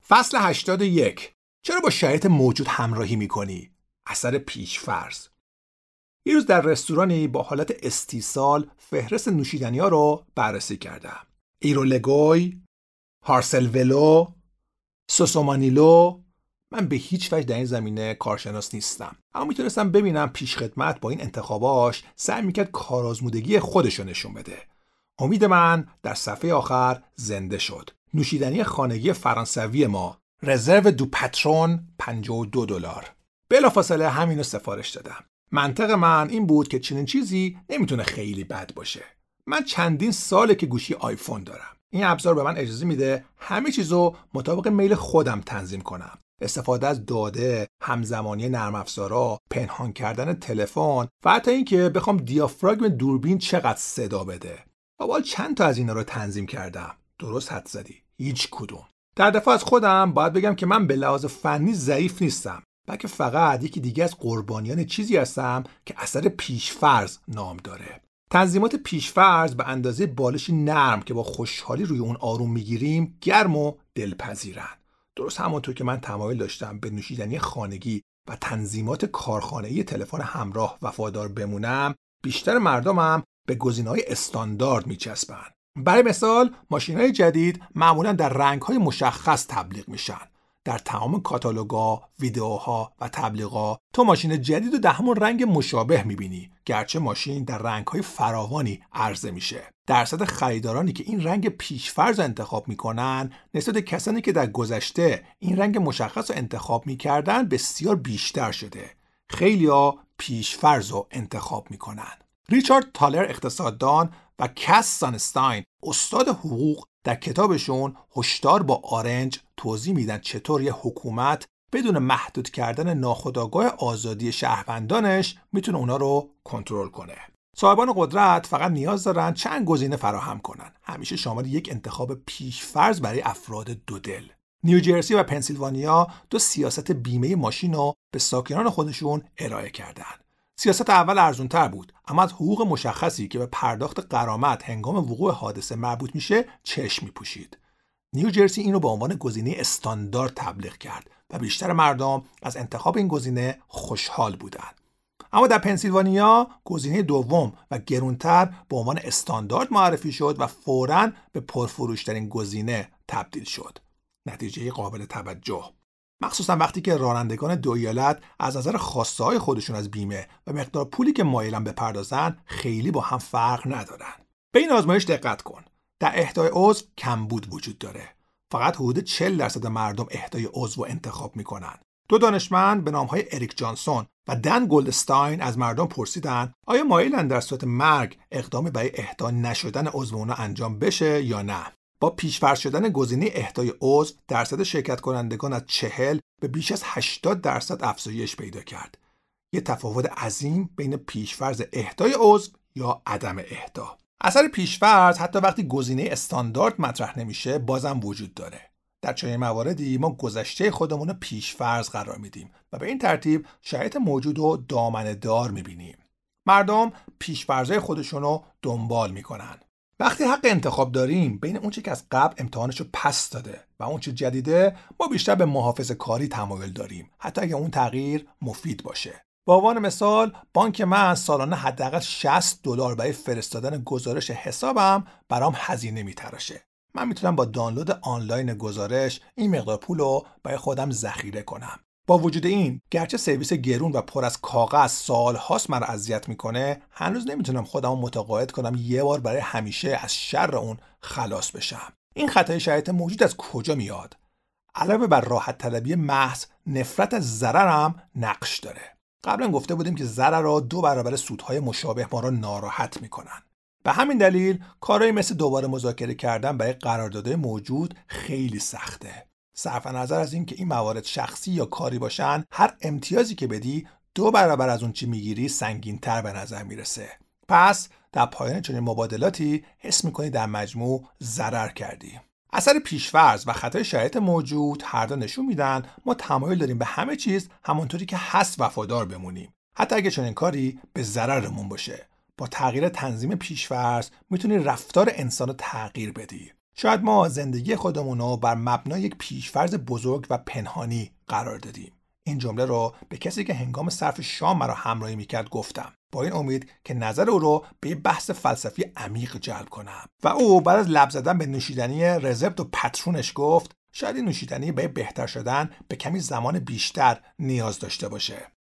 فصل 81. چرا با شرایط موجود همراهی میکنی؟ اثر پیش‌فرض. یه روز در رستورانی با حالت استیصال فهرست نوشیدنی‌ها رو بررسی کردم. ایرولگوی، هارسلولو، سوسومانیلو. من به هیچ وجه در این زمینه کارشناس نیستم، اما میتونستم ببینم پیشخدمت با این انتخاباش سعی میکرد کارآزمودگی خودشو نشون بده. امید من در صفحه آخر زنده شد. نوشیدنی خانگی فرانسوی ما، رزرو دو پاترون، $52. بلافاصله همینو سفارش دادم. منطق من این بود که چنین چیزی نمیتونه خیلی بد باشه. من چندین ساله که گوشی آیفون دارم. این ابزار به من اجازه میده همه چیزو مطابق میل خودم تنظیم کنم. استفاده از داده، همزمانی نرم افزارا، پنهان کردن تلفن و حتی اینکه بخوام دیافراگم دوربین چقدر صدا بده. اول چند تا از اینا رو تنظیم کردم. درست حد زدی. هیچ کدوم. در دفاع از خودم باید بگم که من به لحاظ فنی ضعیف نیستم، بلکه فقط یکی دیگه از قربانیان چیزی هستم که اثر پیش‌فرض نام داره. تنظیمات پیش‌فرض به اندازه بالشی نرم که با خوشحالی روی اون آروم میگیریم گرم و دلپذیرن. درست همونطور که من تمایل داشتم به نوشیدنی خانگی و تنظیمات کارخانه‌ای تلفن همراه وفادار بمونم، بیشتر مردمم به گزینه‌های استاندارد میچسبن. برای مثال ماشین‌های جدید معمولاً در رنگ‌های مشخص تبلیغ میشن. در تمام کاتالوگا، ویدیوها و تبلیغا تو ماشین جدید رو در همون رنگ مشابه میبینی، گرچه ماشین در رنگ‌های فراوانی عرضه میشه. درصد خریدارانی که این رنگ پیش‌فرض رو انتخاب میکنن نسبت به کسانی که در گذشته این رنگ مشخص رو انتخاب میکردن بسیار بیشتر شده. خیلی‌ها پیش‌فرض رو انتخاب میکنن. ریچارد تالر اقتصاددان و کس سانستاین استاد حقوق در کتابشون هشدار با آرنج توضیح میدن چطور یه حکومت بدون محدود کردن ناخودآگاه آزادی شهروندانش میتونه اونا رو کنترل کنه. صاحبان قدرت فقط نیاز دارن چند گزینه فراهم کنن، همیشه شامل یک انتخاب پیش‌فرض برای افراد دودل. نیوجرسی و پنسیلوانیا دو سیاست بیمه ماشین رو به ساکنان خودشون ارائه کردن. سیاست اول ارزان‌تر بود، اما از حقوق مشخصی که به پرداخت غرامت هنگام وقوع حادثه مربوط میشه چشم می‌پوشید. نیوجرسی این رو به عنوان گزینه استاندارد تبلیغ کرد و بیشتر مردم از انتخاب این گزینه خوشحال بودند. اما در پنسیلوانیا گزینه دوم و گرانتر به عنوان استاندارد معرفی شد و فوراً به پرفروش‌ترین گزینه تبدیل شد. نتیجه قابل توجه، مخصوصا وقتی که رانندگان دو ایالت از نظر خواسته‌های خودشون از بیمه و مقدار پولی که مایلن بپردازن خیلی با هم فرق ندارن. به این آزمایش دقت کن. در اهدای عضو کمبود وجود داره. فقط حدود 40% مردم اهدای عضو رو انتخاب میکنن. دو دانشمند به نام‌های اریک جانسون و دن گلدستاین از مردم پرسیدن آیا مایلن در صورت مرگ اقدامی برای اهدا نشدن عضو اونا انجام بشه یا نه. با پیش‌فرض شدن گزینه اهدای عضو، درصد شرکت کنندگان از 40 به بیش از 80% افزایش پیدا کرد. یه تفاوت عظیم بین پیش‌فرض اهدای عضو یا عدم اهدا. اثر پیش‌فرض حتی وقتی گزینه استاندارد مطرح نمیشه بازم وجود داره. در چنین مواردی ما گذشته خودمون رو پیش‌فرض قرار میدیم و به این ترتیب شرایط موجود رو دامنه‌دار میبینیم. مردم پیش‌فرض‌های خودشون رو دنبال میکنن. وقتی حق انتخاب داریم بین اون چه که از قبل امتحانشو پس داده و اون چه جدیده، ما بیشتر به محافظه‌کاری تمایل داریم، حتی اگه اون تغییر مفید باشه. به عنوان مثال بانک من سالانه حداقل $60 برای فرستادن گزارش حسابم برام هزینه میتراشه. من میتونم با دانلود آنلاین گزارش این مقدار پولو برای خودم ذخیره کنم. با وجود این، گرچه سرویس گرون و پر از کاغذ سالهاست مرا اذیت میکنه، هنوز نمیتونم خودمو متقاعد کنم یه بار برای همیشه از شر اون خلاص بشم. این خطای شرایط موجود از کجا میاد؟ علاوه بر راحت طلبی محض، نفرت از ضررم نقش داره. قبلا گفته بودیم که ضرر را 2 برابر سودهای مشابه ما را ناراحت میکنن. به همین دلیل کارهایی مثل دوباره مذاکره کردن برای قراردادهای موجود خیلی سخته. صرف نظر از این که این موارد شخصی یا کاری باشن، هر امتیازی که بدی 2 برابر از اون چی میگیری سنگین‌تر به نظر میرسه. پس در پایان چنین مبادلاتی حس میکنی در مجموع ضرر کردی. اثر پیش‌فرض و خطای شرایط موجود هر دو نشون میدن ما تمایل داریم به همه چیز همونطوری که هست وفادار بمونیم، حتی اگه چنین کاری به ضررمون باشه. با تغییر تنظیم پیش‌فرض میتونی رفتار انسان رو تغییر بدی. شاید ما زندگی خودمون رو بر مبنای یک پیشفرض بزرگ و پنهانی قرار دادیم. این جمله رو به کسی که هنگام صرف شام مرا همراهی میکرد گفتم، با این امید که نظر او رو به بحث فلسفی عمیق جلب کنم. و او بعد از لب زدن به نوشیدنی رزپت و پترونش گفت شاید این نوشیدنی به بهتر شدن به کمی زمان بیشتر نیاز داشته باشه.